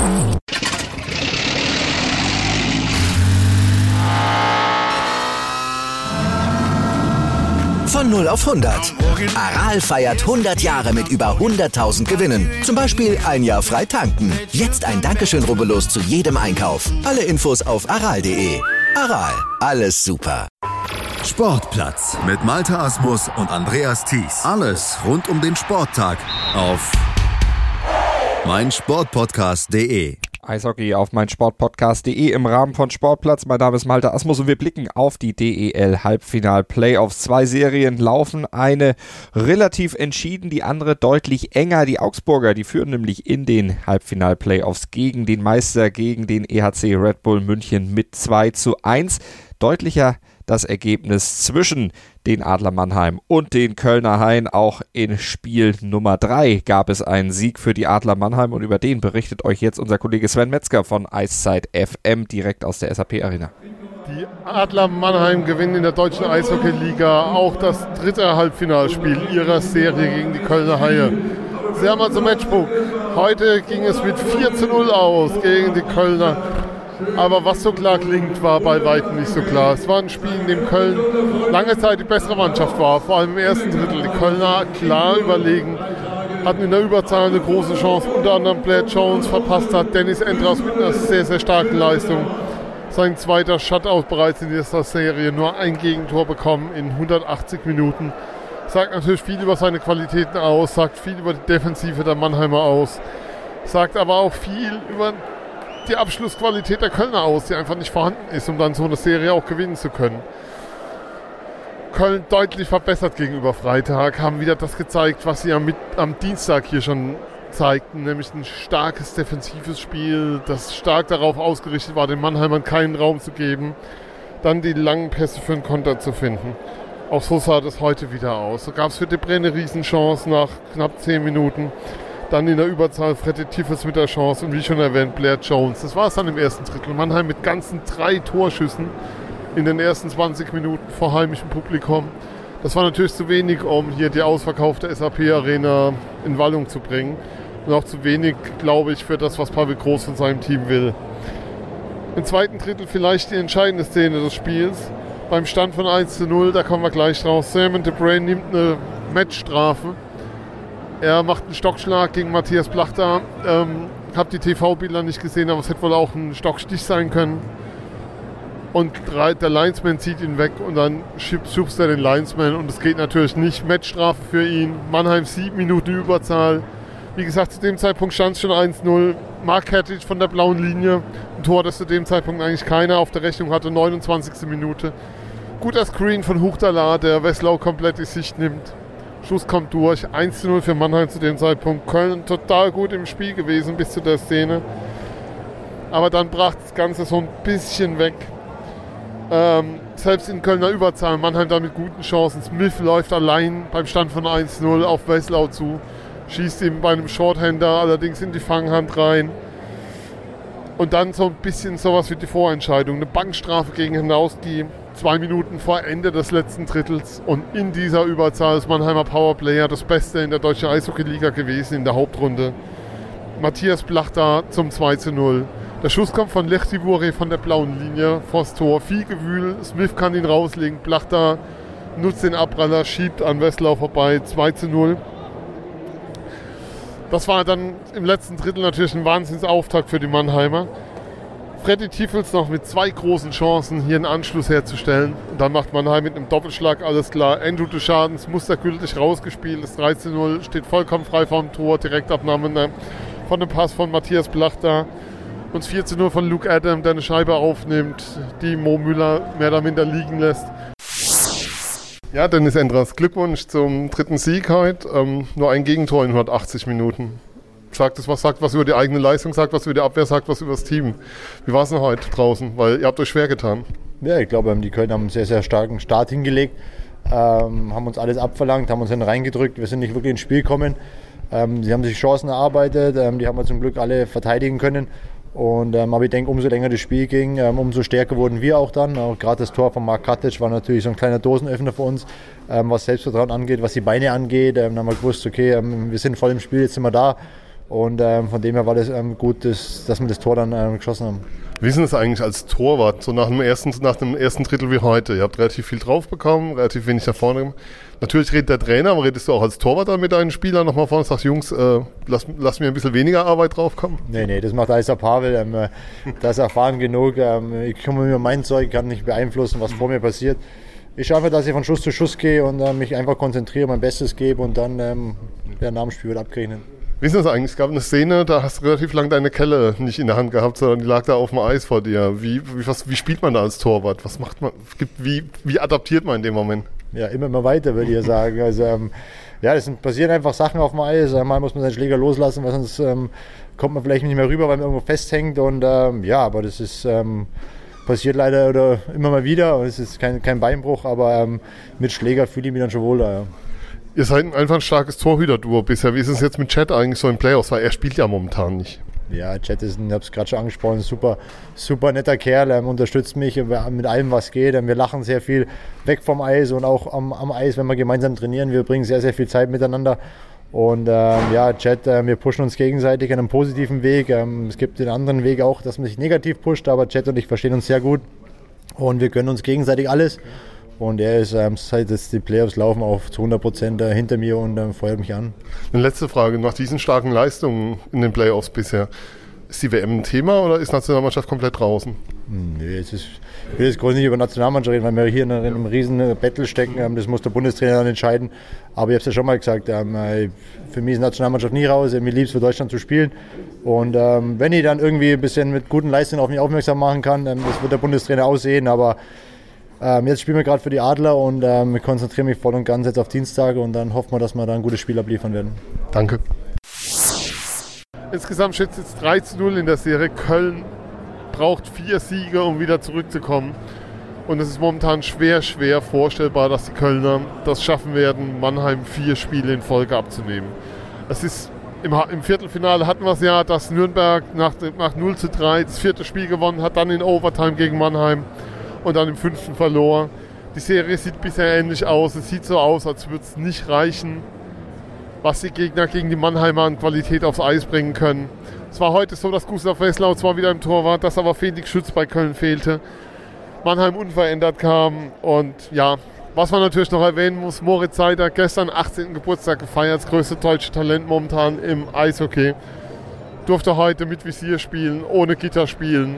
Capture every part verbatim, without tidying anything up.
Von null auf hundert. Aral feiert hundert Jahre mit über hunderttausend Gewinnen. Zum Beispiel ein Jahr frei tanken. Jetzt ein Dankeschön, rubbellos zu jedem Einkauf. Alle Infos auf aral punkt de. Aral, alles super. Sportplatz mit Malte Asmus und Andreas Thies. Alles rund um den Sporttag auf meinsportpodcast punkt de. Eishockey auf meinsportpodcast punkt de im Rahmen von Sportplatz. Mein Name ist Malte Asmus und wir blicken auf die D E L-Halbfinal-Playoffs. Zwei Serien laufen, eine relativ entschieden, die andere deutlich enger. Die Augsburger, die führen nämlich in den Halbfinal-Playoffs gegen den Meister, gegen den E H C Red Bull München mit zwei zu eins. Deutlicher das Ergebnis zwischen den Adler Mannheim und den Kölner Haien. Auch in Spiel Nummer drei gab es einen Sieg für die Adler Mannheim und über den berichtet euch jetzt unser Kollege Sven Metzger von Eiszeit F M direkt aus der S A P Arena. Die Adler Mannheim gewinnen in der deutschen Eishockey-Liga auch das dritte Halbfinalspiel ihrer Serie gegen die Kölner Haie. Sie haben also Matchbook. Heute ging es mit vier zu null aus gegen die Kölner. Aber was so klar klingt, war bei weitem nicht so klar. Es war ein Spiel, in dem Köln lange Zeit die bessere Mannschaft war, vor allem im ersten Drittel. Die Kölner klar überlegen, hatten in der Überzahl eine große Chance, unter anderem Blair Jones verpasst hat, Dennis Endras mit einer sehr, sehr starken Leistung. Sein zweiter Shutout bereits in dieser Serie, nur ein Gegentor bekommen in hundertachtzig Minuten. Sagt natürlich viel über seine Qualitäten aus, sagt viel über die Defensive der Mannheimer aus, sagt aber auch viel über die Abschlussqualität der Kölner aus, die einfach nicht vorhanden ist, um dann so eine Serie auch gewinnen zu können. Köln deutlich verbessert gegenüber Freitag, haben wieder das gezeigt, was sie am, am Dienstag hier schon zeigten, nämlich ein starkes defensives Spiel, das stark darauf ausgerichtet war, den Mannheimern keinen Raum zu geben, dann die langen Pässe für einen Konter zu finden. Auch so sah das heute wieder aus. So gab es für Debré eine Riesenchance nach knapp zehn Minuten. Dann in der Überzahl Freddy Tiffes mit der Chance und wie schon erwähnt, Blair Jones. Das war es dann im ersten Drittel. Mannheim mit ganzen drei Torschüssen in den ersten zwanzig Minuten vor heimischem Publikum. Das war natürlich zu wenig, um hier die ausverkaufte S A P-Arena in Wallung zu bringen. Und auch zu wenig, glaube ich, für das, was Pavel Groß von seinem Team will. Im zweiten Drittel vielleicht die entscheidende Szene des Spiels. Beim Stand von eins zu null, da kommen wir gleich draus. Simon Debré nimmt eine Matchstrafe. Er macht einen Stockschlag gegen Matthias Plachter. Ähm, hab die T V-Bilder nicht gesehen, aber es hätte wohl auch ein Stockstich sein können. Und der Linesman zieht ihn weg und dann schubst er den Linesman und es geht natürlich nicht. Matchstrafe für ihn. Mannheim sieben Minuten Überzahl. Wie gesagt, zu dem Zeitpunkt stand es schon eins null. Mark Hertig von der blauen Linie. Ein Tor, das zu dem Zeitpunkt eigentlich keiner auf der Rechnung hatte. neunundzwanzigste Minute. Guter Screen von Huchtala, der Wesslau komplett die Sicht nimmt. Schuss kommt durch, eins zu null für Mannheim zu dem Zeitpunkt. Köln total gut im Spiel gewesen bis zu der Szene. Aber dann brach das Ganze so ein bisschen weg. Ähm, selbst in Kölner Überzahl, Mannheim da mit guten Chancen. Smith läuft allein beim Stand von eins zu null auf Wesslau zu. Schießt ihm bei einem Shorthander allerdings in die Fanghand rein. Und dann so ein bisschen sowas wie die Vorentscheidung. Eine Bankstrafe gegen Hanauski. Zwei Minuten vor Ende des letzten Drittels und in dieser Überzahl ist Mannheimer Powerplayer das Beste in der deutschen Eishockey-Liga gewesen in der Hauptrunde. Matthias Plachter zum zwei zu null. Der Schuss kommt von Lechtivore von der blauen Linie vors Tor. Viel Gewühl, Smith kann ihn rauslegen. Plachter nutzt den Abpraller, schiebt an Wesslau vorbei, zwei zu null. Das war dann im letzten Drittel natürlich ein Wahnsinnsauftakt für die Mannheimer. Freddy Tiefels noch mit zwei großen Chancen, hier einen Anschluss herzustellen. Und dann macht Mannheim mit einem Doppelschlag alles klar. Andrew Deschardens mustergültig rausgespielt. Das drei zu null steht vollkommen frei vom Tor. Direktabnahme von dem Pass von Matthias Plachter. Und das vier zu null von Luke Adam, der eine Scheibe aufnimmt, die Mo Müller mehr oder minder liegen lässt. Ja, Dennis Endras, Glückwunsch zum dritten Sieg heute. Ähm, nur ein Gegentor in hundertachtzig Minuten. Sagt es, was sagt, was über die eigene Leistung sagt, was über die Abwehr sagt, was über das Team. Wie war es denn heute draußen? Weil ihr habt euch schwer getan. Ja, ich glaube, die Kölner haben einen sehr, sehr starken Start hingelegt, ähm, haben uns alles abverlangt, haben uns dann reingedrückt. Wir sind nicht wirklich ins Spiel gekommen. Ähm, sie haben sich Chancen erarbeitet, ähm, die haben wir zum Glück alle verteidigen können. Und, ähm, aber ich denke, umso länger das Spiel ging, ähm, umso stärker wurden wir auch dann. Auch gerade das Tor von Mark Katic war natürlich so ein kleiner Dosenöffner für uns, ähm, was Selbstvertrauen angeht, was die Beine angeht. Ähm, dann haben wir gewusst, okay, ähm, wir sind voll im Spiel, jetzt sind wir da. Und ähm, von dem her war das ähm, gut, dass, dass wir das Tor dann ähm, geschossen haben. Wie ist es eigentlich als Torwart, so nach dem, ersten, nach dem ersten Drittel wie heute? Ihr habt relativ viel drauf bekommen, relativ wenig nach vorne. Natürlich redet der Trainer, aber redest du auch als Torwart dann mit deinen Spielern nochmal vorne und sagst, Jungs, äh, lass, lass mir ein bisschen weniger Arbeit draufkommen? Nee, nee, das macht alles der Pavel. Ähm, das ist erfahren genug. Ähm, ich kümmere mich um mein Zeug, kann nicht beeinflussen, was vor mir passiert. Ich schaue einfach, dass ich von Schuss zu Schuss gehe und äh, mich einfach konzentriere, mein Bestes gebe und dann ähm, der nach dem Spiel wird abgerechnet. Wie ist das eigentlich? Es gab eine Szene, da hast du relativ lange deine Kelle nicht in der Hand gehabt, sondern die lag da auf dem Eis vor dir. Wie, wie, was, wie spielt man da als Torwart? Was macht man? Wie, wie adaptiert man in dem Moment? Ja, immer immer weiter, würde ich sagen. Also, ähm, ja, es passieren einfach Sachen auf dem Eis. Mal muss man seinen Schläger loslassen, weil sonst ähm, kommt man vielleicht nicht mehr rüber, weil man irgendwo festhängt. Und ähm, ja, aber das ist ähm, passiert leider oder immer mal wieder. Und es ist kein, kein Beinbruch, aber ähm, mit Schläger fühle ich mich dann schon wohler. Ja. Ihr seid einfach ein starkes Torhüter-Duo bisher. Wie ist es jetzt mit Chet eigentlich so in Playoffs? Weil er spielt ja momentan nicht. Ja, Chet ist, ich habe es gerade schon angesprochen, ein super, super netter Kerl, er unterstützt mich mit allem, was geht. Wir lachen sehr viel weg vom Eis und auch am, am Eis, wenn wir gemeinsam trainieren. Wir bringen sehr, sehr viel Zeit miteinander. Und ähm, ja, Chet, äh, wir pushen uns gegenseitig an einem positiven Weg. Ähm, es gibt den anderen Weg auch, dass man sich negativ pusht, aber Chet und ich verstehen uns sehr gut. Und wir gönnen uns gegenseitig alles. Und er ist, ähm, seit jetzt die Playoffs laufen, auf zu hundert Prozent äh, hinter mir und äh, feuert mich an. Eine letzte Frage, nach diesen starken Leistungen in den Playoffs bisher, ist die W M ein Thema oder ist die Nationalmannschaft komplett draußen? Nee, es ist, ich will jetzt groß nicht über Nationalmannschaft reden, weil wir hier in einem riesen Battle stecken. Ähm, das muss der Bundestrainer dann entscheiden. Aber ich habe es ja schon mal gesagt, ähm, für mich ist die Nationalmannschaft nie raus. Mir lieb es für Deutschland zu spielen. Und ähm, wenn ich dann irgendwie ein bisschen mit guten Leistungen auf mich aufmerksam machen kann, ähm, das wird der Bundestrainer aussehen. Aber Ähm, jetzt spielen wir gerade für die Adler und ähm, ich konzentriere mich voll und ganz jetzt auf Dienstag und dann hoffen wir, dass wir da ein gutes Spiel abliefern werden. Danke. Insgesamt steht es jetzt drei zu null in der Serie. Köln braucht vier Siege, um wieder zurückzukommen. Und es ist momentan schwer, schwer vorstellbar, dass die Kölner das schaffen werden, Mannheim vier Spiele in Folge abzunehmen. Es ist im, im Viertelfinale hatten wir es ja, dass Nürnberg nach, nach null zu drei das vierte Spiel gewonnen hat, dann in Overtime gegen Mannheim. Und dann im fünften verlor. Die Serie sieht bisher ähnlich aus. Es sieht so aus, als würde es nicht reichen, was die Gegner gegen die Mannheimer an Qualität aufs Eis bringen können. Es war heute so, dass Gustav Wesslau zwar wieder im Tor war, dass aber Felix Schütz bei Köln fehlte. Mannheim unverändert kam. Und ja, was man natürlich noch erwähnen muss, Moritz Seider, gestern achtzehnten Geburtstag gefeiert, das größte deutsche Talent momentan im Eishockey. Durfte heute mit Visier spielen, ohne Gitter spielen.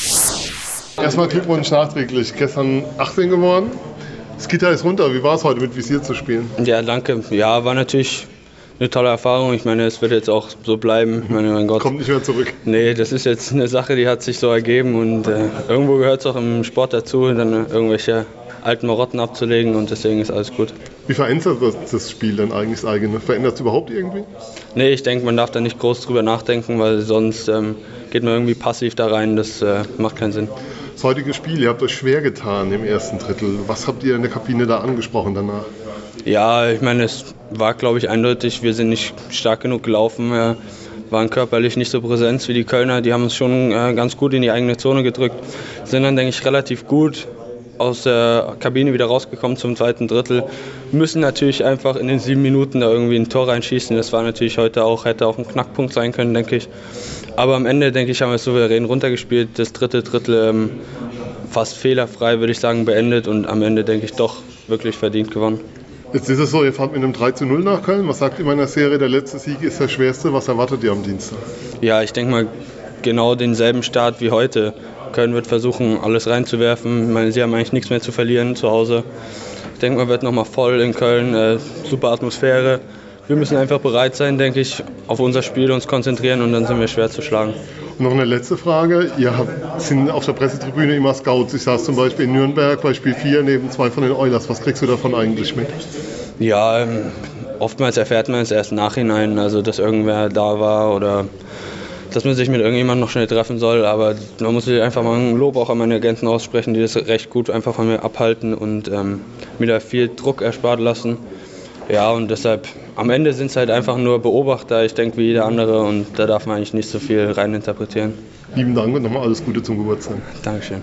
Erstmal Glückwunsch nachträglich. Gestern achtzehn geworden. Das Gitter ist runter. Wie war es heute mit Visier zu spielen? Ja, danke. Ja, war natürlich eine tolle Erfahrung. Ich meine, es wird jetzt auch so bleiben. Ich meine, mein Gott. Kommt nicht mehr zurück. Nee, das ist jetzt eine Sache, die hat sich so ergeben. Und äh, irgendwo gehört es auch im Sport dazu, dann irgendwelche alten Marotten abzulegen. Und deswegen ist alles gut. Wie verändert das, das Spiel dann eigentlich das eigene? Verändert es überhaupt irgendwie? Nee, ich denke, man darf da nicht groß drüber nachdenken, weil sonst ähm, geht man irgendwie passiv da rein. Das äh, macht keinen Sinn. Das heutige Spiel, ihr habt euch schwer getan im ersten Drittel. Was habt ihr in der Kabine da angesprochen danach? Ja, ich meine, es war, glaube ich, eindeutig, wir sind nicht stark genug gelaufen. Wir waren körperlich nicht so präsent wie die Kölner. Die haben uns schon äh, ganz gut in die eigene Zone gedrückt. Sind dann, denke ich, relativ gut aus der Kabine wieder rausgekommen zum zweiten Drittel. Müssen natürlich einfach in den sieben Minuten da irgendwie ein Tor reinschießen. Das war natürlich heute auch, hätte auch ein Knackpunkt sein können, denke ich. Aber am Ende, denke ich, haben wir es souverän runtergespielt. Das dritte Drittel ähm, fast fehlerfrei, würde ich sagen, beendet. Und am Ende, denke ich, doch wirklich verdient gewonnen. Jetzt ist es so, ihr fahrt mit einem drei zu null nach Köln. Was sagt ihr in der Serie, der letzte Sieg ist der schwerste? Was erwartet ihr am Dienstag? Ja, ich denke mal, genau denselben Start wie heute. Köln wird versuchen, alles reinzuwerfen. Ich meine, sie haben eigentlich nichts mehr zu verlieren zu Hause. Ich denke, man wird nochmal voll in Köln. Äh, super Atmosphäre. Wir müssen einfach bereit sein, denke ich, auf unser Spiel uns konzentrieren und dann sind wir schwer zu schlagen. Und noch eine letzte Frage. Ihr habt, sind auf der Pressetribüne immer Scouts. Ich saß zum Beispiel in Nürnberg bei Spiel vier neben zwei von den Oilers. Was kriegst du davon eigentlich mit? Ja, ähm, oftmals erfährt man es erst im Nachhinein, also dass irgendwer da war oder dass man sich mit irgendjemandem noch schnell treffen soll. Aber man muss sich einfach mal ein Lob auch an meine Agenten aussprechen, die das recht gut einfach von mir abhalten und ähm, mir da viel Druck erspart lassen. Ja, und deshalb, am Ende sind es halt einfach nur Beobachter, ich denke wie jeder andere, und da darf man eigentlich nicht so viel reininterpretieren. Lieben Dank und nochmal alles Gute zum Geburtstag. Dankeschön.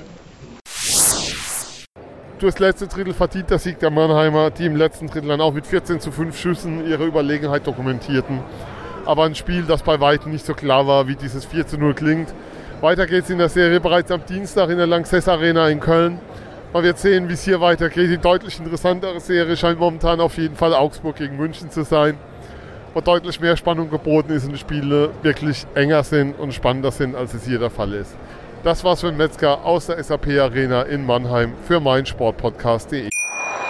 Durchs letzte Drittel verdient der Sieg der Mannheimer, die im letzten Drittel dann auch mit vierzehn zu fünf Schüssen ihre Überlegenheit dokumentierten. aber ein Spiel, das bei weitem nicht so klar war, wie dieses vier zu null klingt. Weiter geht es in der Serie bereits am Dienstag in der Lanxess Arena in Köln. Man wird sehen, wie es hier weitergeht. Die deutlich interessantere Serie scheint momentan auf jeden Fall Augsburg gegen München zu sein, wo deutlich mehr Spannung geboten ist und die Spiele wirklich enger sind und spannender sind, als es hier der Fall ist. Das war's für Metzger aus der S A P Arena in Mannheim für meinsportpodcast punkt de.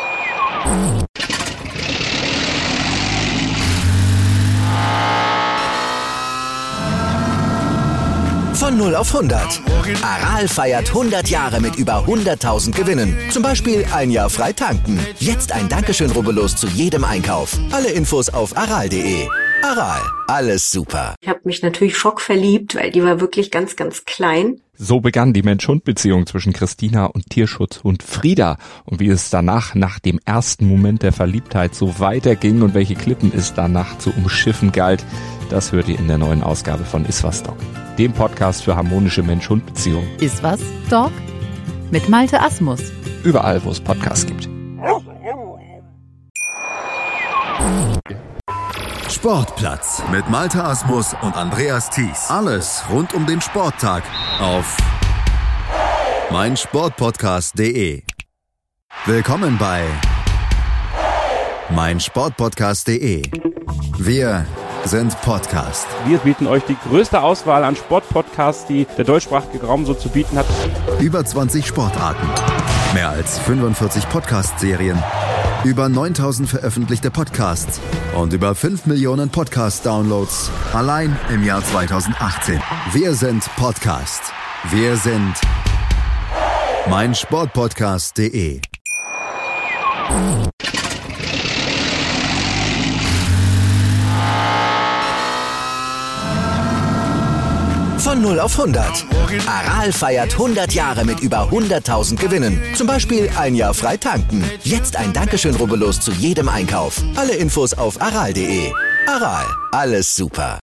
Von null auf hundert. Aral feiert hundert Jahre mit über hunderttausend Gewinnen. Zum Beispiel ein Jahr frei tanken. Jetzt ein Dankeschön, rubbellos zu jedem Einkauf. Alle Infos auf aral punkt de. Aral, alles super. Ich habe mich natürlich schockverliebt, weil die war wirklich ganz, ganz klein. So begann die Mensch-Hund-Beziehung zwischen Christina und Tierschutzhund Frieda. Und wie es danach, nach dem ersten Moment der Verliebtheit, so weiterging und welche Klippen es danach zu umschiffen galt, das hört ihr in der neuen Ausgabe von Iswas Dog, dem Podcast für harmonische Mensch-Hund-Beziehungen. Iswas Dog mit Malte Asmus. Überall, wo es Podcasts gibt. Sportplatz mit Malte Asmus und Andreas Thies. Alles rund um den Sporttag auf meinsportpodcast punkt de. Willkommen bei meinsportpodcast punkt de. Wir sind Podcast. Wir bieten euch die größte Auswahl an Sportpodcasts, die der deutschsprachige Raum so zu bieten hat. Über zwanzig Sportarten, mehr als fünfundvierzig Podcast-Serien, über neuntausend veröffentlichte Podcasts und über fünf Millionen Podcast-Downloads allein im Jahr zweitausendachtzehn. Wir sind Podcast. Wir sind meinsportpodcast punkt de. Von null auf hundert. Aral feiert hundert Jahre mit über hunderttausend Gewinnen. Zum Beispiel ein Jahr frei tanken. Jetzt ein Dankeschön, rubbellos zu jedem Einkauf. Alle Infos auf aral punkt de. Aral, alles super.